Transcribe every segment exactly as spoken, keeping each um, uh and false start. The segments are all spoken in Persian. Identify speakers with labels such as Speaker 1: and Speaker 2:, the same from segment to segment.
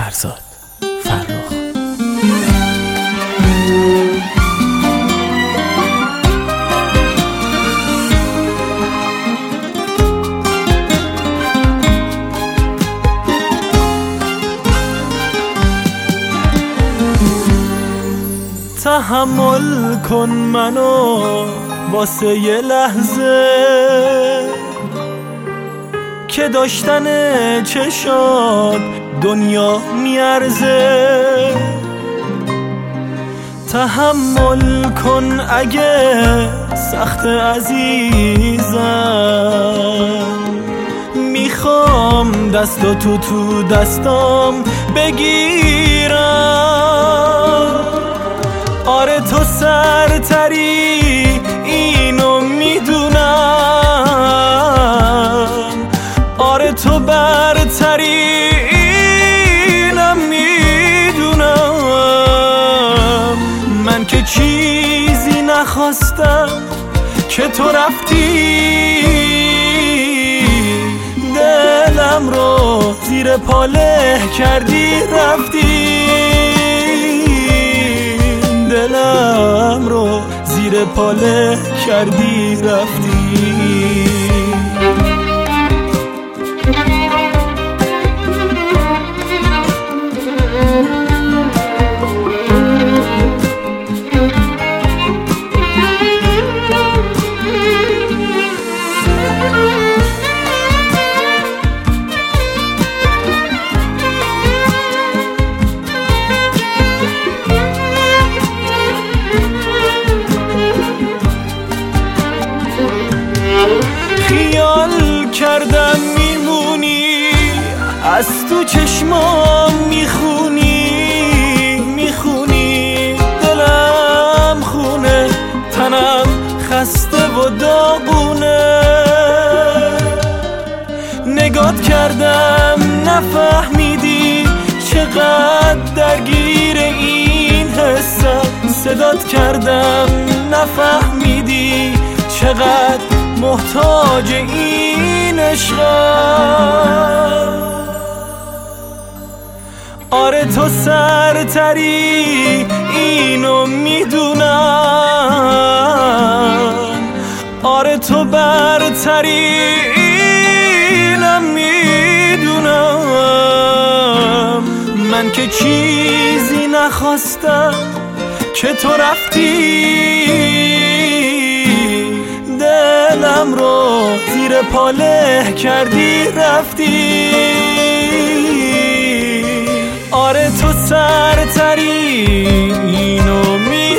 Speaker 1: فرزاد فرخ.
Speaker 2: تحمل کن منو واسه یه لحظه که داشتن چشات دنیا میارزه. تحمل کن اگه سخت عزیزم، میخوام دستو تو تو دستام بگیرم. آره تو سرتری اینو میدونم، آره تو برتری اینم میدونم. من که چیزی نخواستم که تو رفتی، دلم رو زیر پاله کردی رفتی، دلم رو زیر پاله کردی رفتی. خیال کردم میمونی، از تو چشمام میخونی میخونی. دلم خونه، تنم خسته و داغونه. نگات کردم نفهمیدی چقدر درگیر این حسم. صدات کردم نفهمیدی چقدر محتاج این عشقم. آره تو سرتری اینو میدونم، آره تو برتری اینم میدونم. من که چیزی نخواستم که تو رفتی، دلم رو زیر پاله کردی رفتی. آره تو سرتری اینو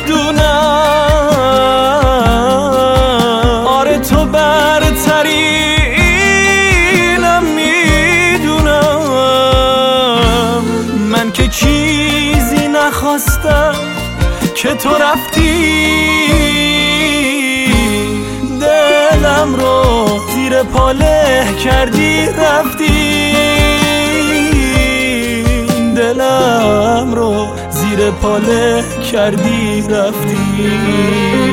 Speaker 2: میدونم، آره تو برتری اینم میدونم. من که چیزی نخواستم که تو رفتی، دلم رو زیر پاله کردی رفتی، دلم رو زیر پاله کردی رفتی.